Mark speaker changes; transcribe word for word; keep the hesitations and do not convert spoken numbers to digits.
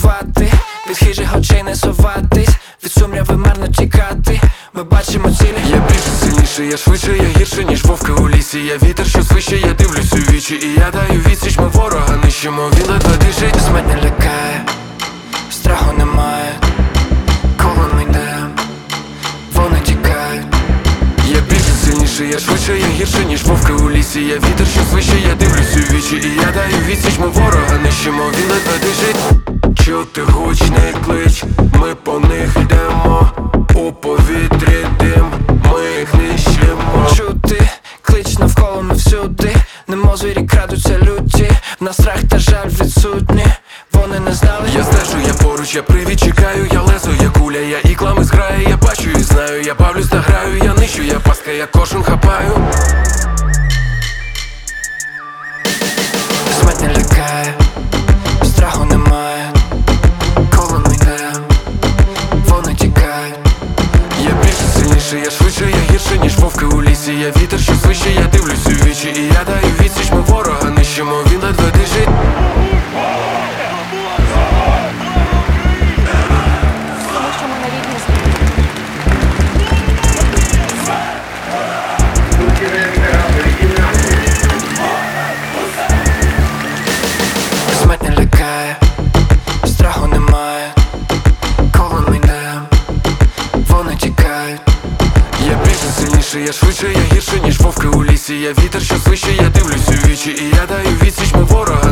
Speaker 1: ховати, від хижих очей не соватись, від сумряви марно тікати. Ми бачимо цілі.
Speaker 2: Я більше, сильніше, я швидше, я гірше, ніж вовки у лісі. Я вітер, що свище, я дивлюсь у вічі. І я даю відсіч, ми ворога нищимо, він ледве дишить.
Speaker 1: Смерть не лякає, страху немає, коли ми йдем, вони тікають.
Speaker 2: Я більше, сильніше, я швидше, я гірше, ніж вовки у лісі. Я вітер, що свище, я дивлюсь у вічі. І я даю відсіч, ми ворога нищимо, він ледве дишить. Чути гучний клич, ми по них йдемо, у повітрі дим, ми їх нищимо.
Speaker 1: Чути клич навколо, ми всюди, немов звірі крадуться люті. В нас страх та жаль відсутні, вони не знали.
Speaker 2: Я стежу, я поруч, я привід, чекаю, я лезу, я куля, я іклами зграю. Я бачу і знаю, я бавлюсь та граю, я нищу, я паска, я кошен хапаю.
Speaker 1: Смерть не лякає, страху немає, коли ми йдем, вони тікають.
Speaker 2: Я більше, сильніше, я швидше, я гірше, ніж вовки у лісі. Я вітер, що свище, я дивлюсь у вічі. І я даю відсіч, ми ворога нищимо, він ледве дишить.
Speaker 3: Тому що ми на рідній землі.
Speaker 1: Смерть не лякає, страху немає, коли ми йдем, вони тікають.
Speaker 2: Я більше, сильніше, я швидше, я гірше, ніж вовки у лісі. Я вітер, що свище, я дивлюсь у вічі. І я даю відсіч, ми ворога